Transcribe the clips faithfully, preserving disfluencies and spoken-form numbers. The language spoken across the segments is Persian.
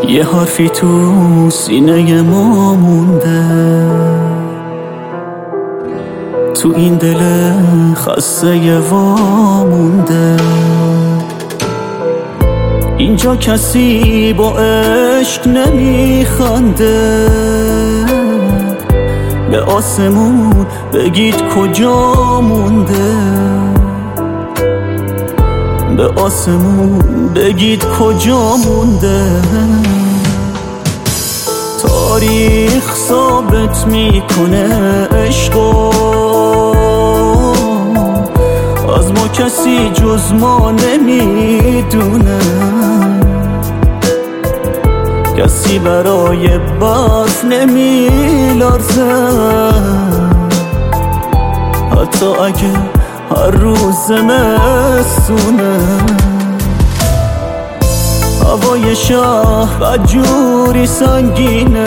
یه حرفی تو سینه ما مونده، تو این دل خسته وامونده. اینجا کسی با عشق نمیخنده، به آسمون بگید کجا مونده، به آسمون بگید کجا مونده. تاریخ ثابت میکنه عشقو، از ما کسی جز ما نمیدونه، کسی برای برف نمیلرزه، حتی اگه هر روز زمستونه. هوای شهر بدجوری سنگینه،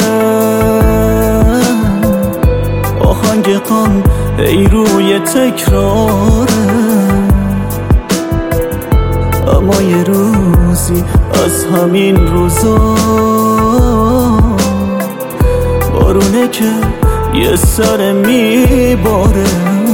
آهنگ غم ای روی تکراره، اما یه روزی از همین روزا بارونه که یه سر میباره.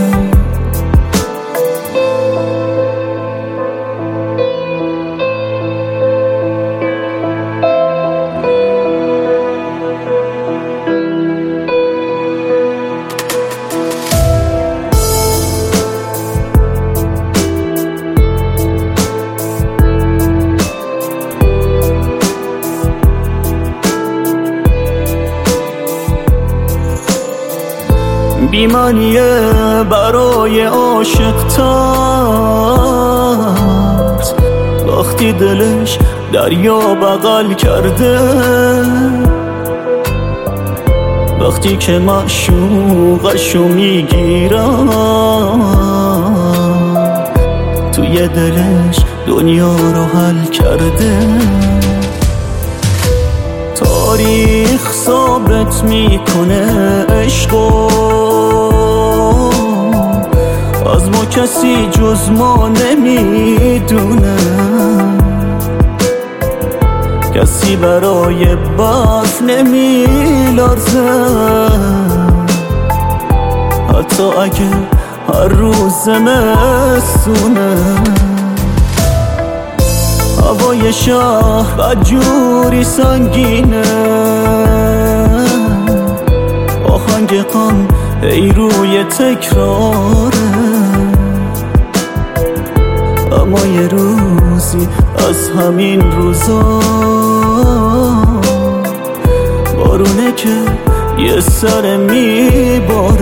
بیمانیه برای عاشق ترد، وقتی دلش دریا بغل کرده، وقتی که معشوقشو میگیرن، توی دلش دنیا رو حل کرده. تاریخ ثابت میکنه عشقو، از ما کسی جز ما نمیدونه، کسی برای برف نمیلرزه، حتی اگه هر روز زمستونه. هوای شهر بدجوری سنگینه، آهنگ غم ای روی تکراره، اما یه روزی از همین روزا بارونه که یه سر میباره.